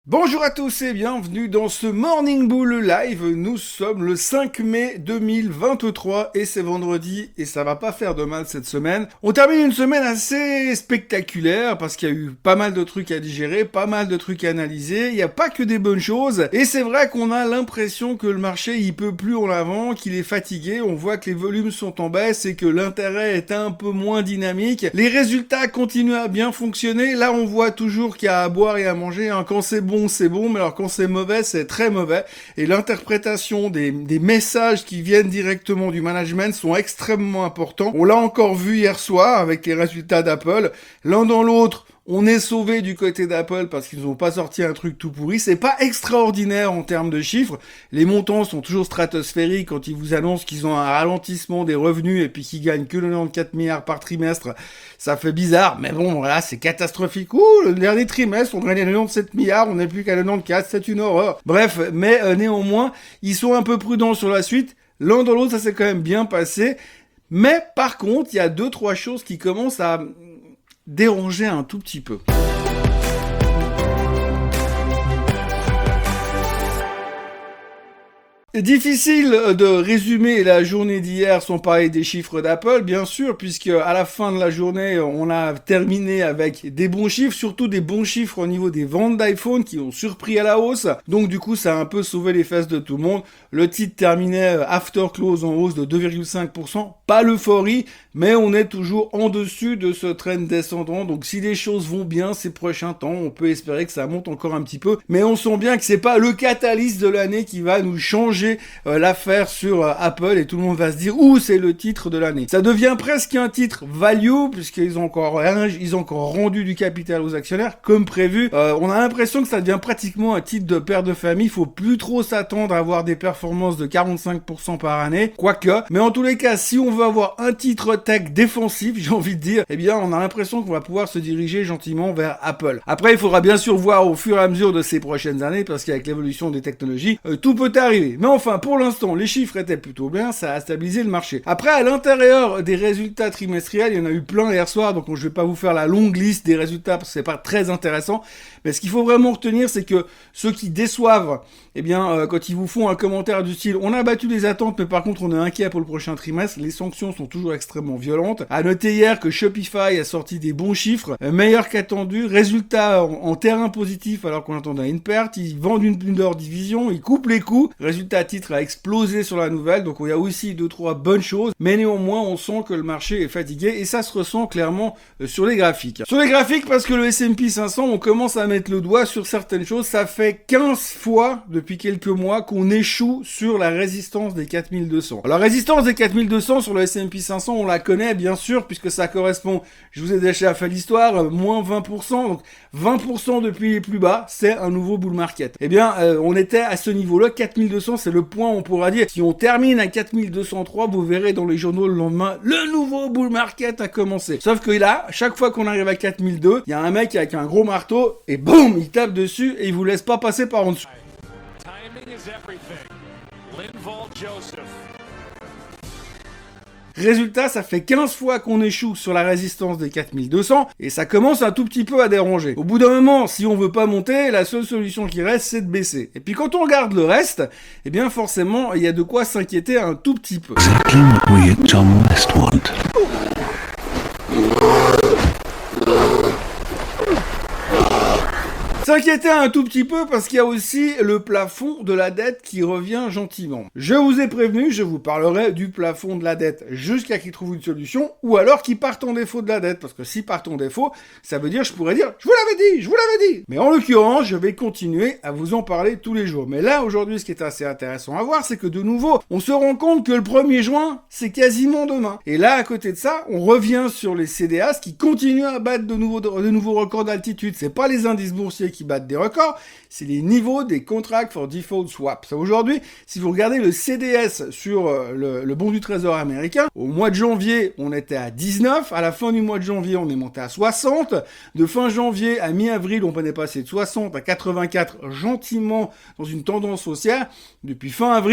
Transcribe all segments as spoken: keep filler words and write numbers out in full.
Bonjour à tous et bienvenue dans ce Morning Bull Live. Nous sommes le cinq mai deux mille vingt-trois et c'est vendredi et ça va pas faire de mal cette semaine. On termine une semaine assez spectaculaire parce qu'il y a eu pas mal de trucs à digérer, pas mal de trucs à analyser. Il n'y a pas que des bonnes choses et c'est vrai qu'on a l'impression que le marché il peut plus en avant, qu'il est fatigué. On voit que les volumes sont en baisse et que l'intérêt est un peu moins dynamique. Les résultats continuent à bien fonctionner. Là on voit toujours qu'il y a à boire et à manger. Hein. Quand c'est bon, c'est bon, mais alors quand c'est mauvais, c'est très mauvais. Et l'interprétation des, des messages qui viennent directement du management sont extrêmement importants. On l'a encore vu hier soir avec les résultats d'Apple. L'un dans l'autre, on est sauvé du côté d'Apple parce qu'ils n'ont pas sorti un truc tout pourri. C'est pas extraordinaire en termes de chiffres. Les montants sont toujours stratosphériques quand ils vous annoncent qu'ils ont un ralentissement des revenus et puis qu'ils gagnent que quatre-vingt-quatorze milliards par trimestre. Ça fait bizarre, mais bon, voilà, c'est catastrophique. Ouh, le dernier trimestre, on gagnait quatre-vingt-dix-sept milliards, on n'est plus qu'à quatre-vingt-quatorze, c'est une horreur. Bref, mais euh, néanmoins, ils sont un peu prudents sur la suite. L'un dans l'autre, ça s'est quand même bien passé. Mais par contre, il y a deux, trois choses qui commencent à déranger un tout petit peu. Difficile de résumer la journée d'hier sans parler des chiffres d'Apple, bien sûr, puisque à la fin de la journée, on a terminé avec des bons chiffres, surtout des bons chiffres au niveau des ventes d'iPhone qui ont surpris à la hausse. Donc du coup, ça a un peu sauvé les fesses de tout le monde. Le titre terminait after close en hausse de deux virgule cinq pour cent. Pas l'euphorie, mais on est toujours en dessus de ce trend descendant. Donc si les choses vont bien ces prochains temps, on peut espérer que ça monte encore un petit peu. Mais on sent bien que c'est pas le catalyse de l'année qui va nous changer Euh, l'affaire sur euh, Apple et tout le monde va se dire ouh c'est le titre de l'année. Ça devient presque un titre value puisqu'ils ont encore ils ont encore rendu du capital aux actionnaires comme prévu. Euh, on a l'impression que ça devient pratiquement un titre de père de famille. Il faut plus trop s'attendre à avoir des performances de quarante-cinq pour cent par année, quoique. Mais en tous les cas, si on veut avoir un titre tech défensif, j'ai envie de dire, eh bien on a l'impression qu'on va pouvoir se diriger gentiment vers Apple. Après, il faudra bien sûr voir au fur et à mesure de ces prochaines années parce qu'avec l'évolution des technologies, euh, tout peut arriver. Mais enfin, pour l'instant, les chiffres étaient plutôt bien, ça a stabilisé le marché. Après, à l'intérieur des résultats trimestriels, il y en a eu plein hier soir, donc je vais pas vous faire la longue liste des résultats parce que c'est pas très intéressant. Mais ce qu'il faut vraiment retenir, c'est que ceux qui déçoivent, eh bien, euh, quand ils vous font un commentaire du style « On a battu les attentes, mais par contre, on est inquiet pour le prochain trimestre », les sanctions sont toujours extrêmement violentes. À noter hier que Shopify a sorti des bons chiffres, euh, meilleurs qu'attendus, résultats en, en terrain positif alors qu'on attendait une perte, ils vendent une, une de leur division, ils coupent les coûts, résultat titre a explosé sur la nouvelle, donc il y a aussi deux trois bonnes choses, mais néanmoins on sent que le marché est fatigué et ça se ressent clairement euh, sur les graphiques. Sur les graphiques parce que le S and P cinq cents, on commence à mettre le doigt sur certaines choses, ça fait quinze fois depuis quelques mois qu'on échoue sur la résistance des quatre mille deux cents. Alors la résistance des quatre mille deux cents sur le S and P cinq cents, on la connaît bien sûr puisque ça correspond, je vous ai déjà fait l'histoire, euh, moins vingt pour cent, donc vingt pour cent depuis les plus bas, c'est un nouveau bull market. Eh bien, euh, on était à ce niveau-là, quatre mille deux cents, c'est le point, on pourra dire, si on termine à quatre mille deux cent trois, vous verrez dans les journaux le lendemain, le nouveau bull market a commencé. Sauf que là, chaque fois qu'on arrive à quatre mille deux, il y a un mec avec un gros marteau, et boum, il tape dessus, et il vous laisse pas passer par en dessous. Timing is everything. Linval Joseph. Résultat, ça fait quinze fois qu'on échoue sur la résistance des quatre mille deux cents et ça commence un tout petit peu à déranger. Au bout d'un moment, si on veut pas monter, la seule solution qui reste, c'est de baisser. Et puis quand on regarde le reste, eh bien forcément, il y a de quoi s'inquiéter un tout petit peu. Exactly what we at Tom West want. S'inquiéter un tout petit peu parce qu'il y a aussi le plafond de la dette qui revient gentiment. Je vous ai prévenu, je vous parlerai du plafond de la dette jusqu'à qu'il trouve une solution ou alors qu'il parte en défaut de la dette parce que s'il part en défaut, ça veut dire je pourrais dire je vous l'avais dit, je vous l'avais dit. Mais en l'occurrence, je vais continuer à vous en parler tous les jours. Mais là aujourd'hui, ce qui est assez intéressant à voir, c'est que de nouveau, on se rend compte que le premier juin, c'est quasiment demain. Et là, à côté de ça, on revient sur les C D As qui continuent à battre de nouveaux de nouveaux records d'altitude. C'est pas les indices boursiers qui qui battent des records, c'est les niveaux des contracts for default swaps. Aujourd'hui, si vous regardez le C D S sur euh, le, le bon du trésor américain, au mois de janvier, on était à dix-neuf, à la fin du mois de janvier, on est monté à soixante, de fin janvier à mi-avril, on est passé de soixante à quatre-vingt-quatre gentiment dans une tendance haussière, depuis fin avril,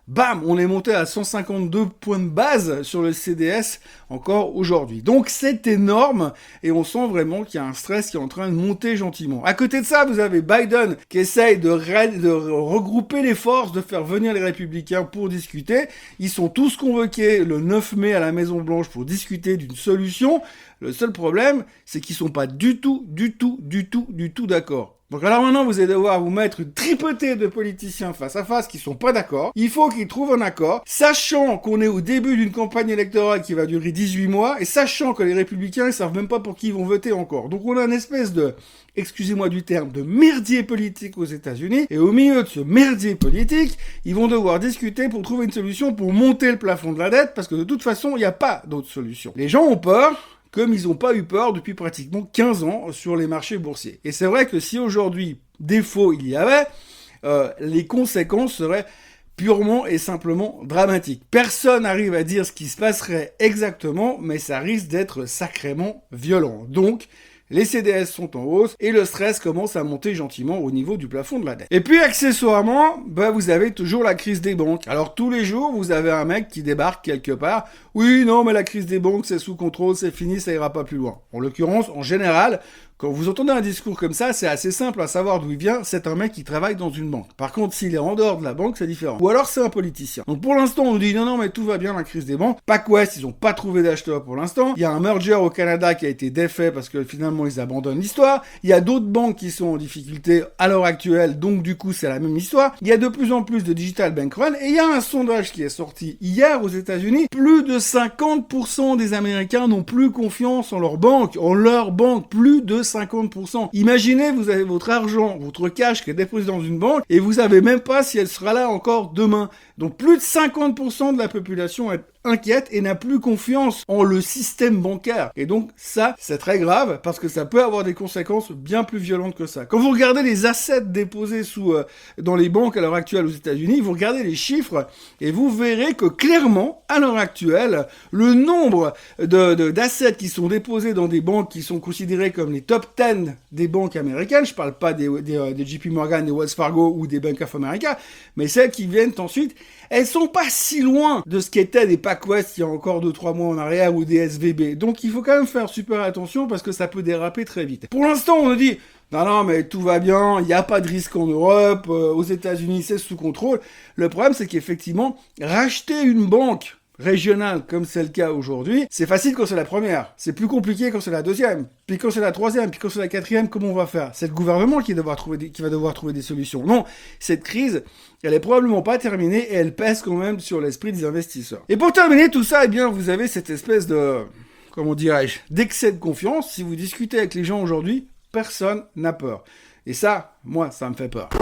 bam, on est monté à cent cinquante-deux points de base sur le C D S encore aujourd'hui. Donc c'est énorme et on sent vraiment qu'il y a un stress qui est en train de monter gentiment. À côté de ça, vous avez Biden qui essaye de, ré- de regrouper les forces, de faire venir les républicains pour discuter. Ils sont tous convoqués le neuf mai à la Maison Blanche pour discuter d'une solution. Le seul problème, c'est qu'ils sont pas du tout, du tout, du tout, du tout d'accord. Donc alors maintenant, vous allez devoir vous mettre une tripotée de politiciens face à face qui sont pas d'accord. Il faut qu'ils trouvent un accord, sachant qu'on est au début d'une campagne électorale qui va durer dix-huit mois, et sachant que les républicains, ils savent même pas pour qui ils vont voter encore. Donc on a une espèce de, excusez-moi du terme, de merdier politique aux États-Unis, et au milieu de ce merdier politique, ils vont devoir discuter pour trouver une solution pour monter le plafond de la dette, parce que de toute façon, il n'y a pas d'autre solution. Les gens ont peur, comme ils n'ont pas eu peur depuis pratiquement quinze ans sur les marchés boursiers. Et c'est vrai que si aujourd'hui, défaut il y avait, euh, les conséquences seraient purement et simplement dramatiques. Personne n'arrive à dire ce qui se passerait exactement, mais ça risque d'être sacrément violent. Donc, les C D S sont en hausse et le stress commence à monter gentiment au niveau du plafond de la dette. Et puis accessoirement, bah vous avez toujours la crise des banques. Alors tous les jours, vous avez un mec qui débarque quelque part. Oui, non, mais la crise des banques, c'est sous contrôle, c'est fini, ça ira pas plus loin. En l'occurrence, en général, quand vous entendez un discours comme ça, c'est assez simple à savoir d'où il vient, c'est un mec qui travaille dans une banque. Par contre, s'il est en dehors de la banque, c'est différent. Ou alors c'est un politicien. Donc pour l'instant, on nous dit non, non, mais tout va bien, la crise des banques. PacWest, ils ont pas trouvé d'acheteur pour l'instant. Il y a un merger au Canada qui a été défait parce que finalement, ils abandonnent l'histoire. Il y a d'autres banques qui sont en difficulté à l'heure actuelle, donc du coup, c'est la même histoire. Il y a de plus en plus de digital bank run et il y a un sondage qui est sorti hier aux États-Unis. Plus de cinquante pour cent des Américains n'ont plus confiance en leur banque, en leur banque. Plus de cinquante pour cent. Imaginez, vous avez votre argent, votre cash qui est déposé dans une banque et vous savez même pas si elle sera là encore demain. Donc plus de cinquante pour cent de la population est inquiète et n'a plus confiance en le système bancaire. Et donc ça, c'est très grave parce que ça peut avoir des conséquences bien plus violentes que ça. Quand vous regardez les assets déposés sous euh, dans les banques à l'heure actuelle aux États-Unis, vous regardez les chiffres et vous verrez que clairement, à l'heure actuelle, le nombre de, de, d'assets qui sont déposés dans des banques qui sont considérées comme les top dix des banques américaines, je parle pas des, des, des J P Morgan, des Wells Fargo ou des Bank of America, mais celles qui viennent ensuite, elles sont pas si loin de ce qu'étaient des PacWest il y a encore deux trois mois en arrière ou des S V B. Donc il faut quand même faire super attention parce que ça peut déraper très vite. Pour l'instant, on nous dit non, non, mais tout va bien, il n'y a pas de risque en Europe, euh, aux États-Unis, c'est sous contrôle. Le problème, c'est qu'effectivement, racheter une banque régionale, comme c'est le cas aujourd'hui, c'est facile quand c'est la première. C'est plus compliqué quand c'est la deuxième. Puis quand c'est la troisième, puis quand c'est la quatrième, comment on va faire? C'est le gouvernement qui, devoir trouver des, qui va devoir trouver des solutions. Non, cette crise, elle est probablement pas terminée et elle pèse quand même sur l'esprit des investisseurs. Et pour terminer tout ça, eh bien, vous avez cette espèce de, comment dirais-je, d'excès de confiance. Si vous discutez avec les gens aujourd'hui, personne n'a peur. Et ça, moi, ça me fait peur.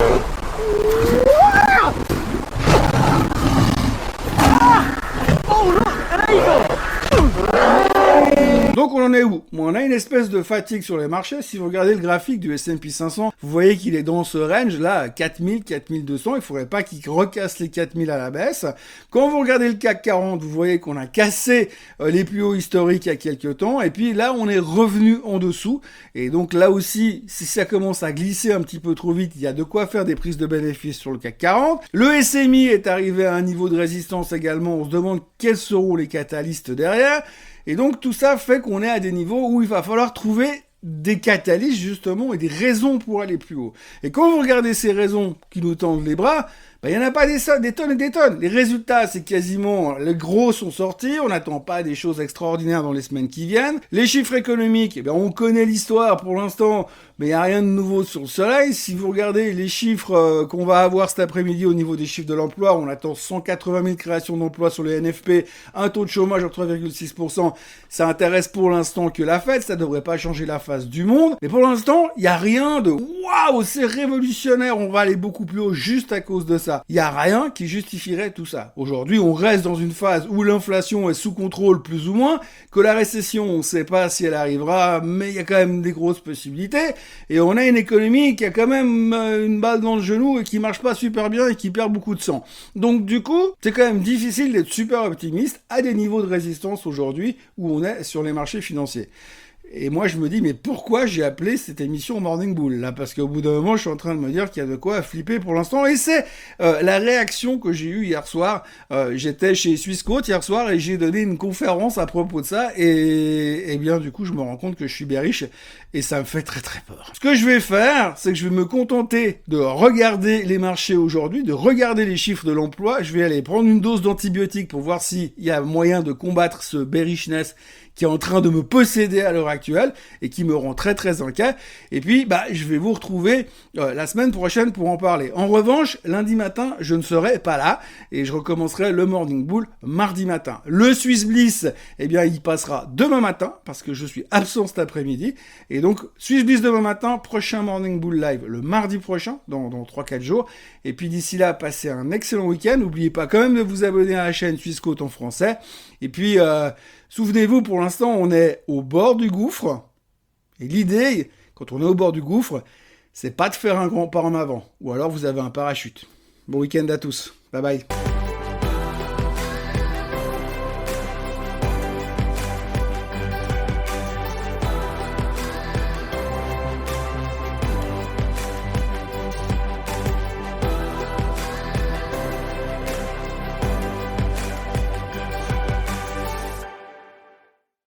Donc on en est où? Bon, on a une espèce de fatigue sur les marchés. Si vous regardez le graphique du S and P cinq cents, vous voyez qu'il est dans ce range là, à quatre mille, quatre mille deux cents. Il faudrait pas qu'il recasse les quatre mille à la baisse. Quand vous regardez le C A C quarante, vous voyez qu'on a cassé euh, les plus hauts historiques il y a quelques temps. Et puis là, on est revenu en dessous. Et donc là aussi, si ça commence à glisser un petit peu trop vite, il y a de quoi faire des prises de bénéfices sur le C A C quarante. Le S M I est arrivé à un niveau de résistance également. On se demande quels seront les catalystes derrière. Et donc tout ça fait qu'on est à des niveaux où il va falloir trouver des catalystes justement et des raisons pour aller plus haut. Et quand vous regardez ces raisons qui nous tendent les bras, ben, il n'y en a pas des, des tonnes et des tonnes. Les résultats, c'est quasiment, les gros sont sortis, on n'attend pas des choses extraordinaires dans les semaines qui viennent. Les chiffres économiques, eh ben, on connaît l'histoire pour l'instant, mais il n'y a rien de nouveau sur le soleil. Si vous regardez les chiffres euh, qu'on va avoir cet après-midi au niveau des chiffres de l'emploi, on attend cent quatre-vingt mille créations d'emplois sur les N F P, un taux de chômage de trois virgule six pour cent. Ça intéresse pour l'instant que la Fed, ça devrait pas changer la face du monde. Mais pour l'instant, il n'y a rien de waouh, c'est révolutionnaire, on va aller beaucoup plus haut juste à cause de ça. Il n'y a rien qui justifierait tout ça. Aujourd'hui, on reste dans une phase où l'inflation est sous contrôle plus ou moins, que la récession, on ne sait pas si elle arrivera, mais il y a quand même des grosses possibilités. Et on a une économie qui a quand même une balle dans le genou et qui marche pas super bien et qui perd beaucoup de sang. Donc du coup, c'est quand même difficile d'être super optimiste à des niveaux de résistance aujourd'hui où on est sur les marchés financiers. Et moi, je me dis, mais pourquoi j'ai appelé cette émission Morning Bull, là? Parce qu'au bout d'un moment, je suis en train de me dire qu'il y a de quoi flipper pour l'instant. Et c'est euh, la réaction que j'ai eue hier soir. Euh, j'étais chez Swissquote hier soir et j'ai donné une conférence à propos de ça. Et, et bien, du coup, je me rends compte que je suis bearish et ça me fait très très peur. Ce que je vais faire, c'est que je vais me contenter de regarder les marchés aujourd'hui, de regarder les chiffres de l'emploi. Je vais aller prendre une dose d'antibiotiques pour voir s'il y a moyen de combattre ce bearishness qui est en train de me posséder à l'heure actuelle et qui me rend très très inquiet. Et puis, bah, je vais vous retrouver euh, la semaine prochaine pour en parler. En revanche, lundi matin, je ne serai pas là et je recommencerai le Morning Bull mardi matin. Le Swiss Bliss, eh bien, il passera demain matin parce que je suis absent cet après-midi. Et donc, Swiss Bliss demain matin, prochain Morning Bull live le mardi prochain, dans, dans trois quatre jours. Et puis d'ici là, passez un excellent week-end. N'oubliez pas quand même de vous abonner à la chaîne Swissquote en français. Et puis, euh, souvenez-vous, pour l'instant, on est au bord du gouffre. Et l'idée, quand on est au bord du gouffre, c'est pas de faire un grand pas en avant. Ou alors vous avez un parachute. Bon week-end à tous. Bye bye.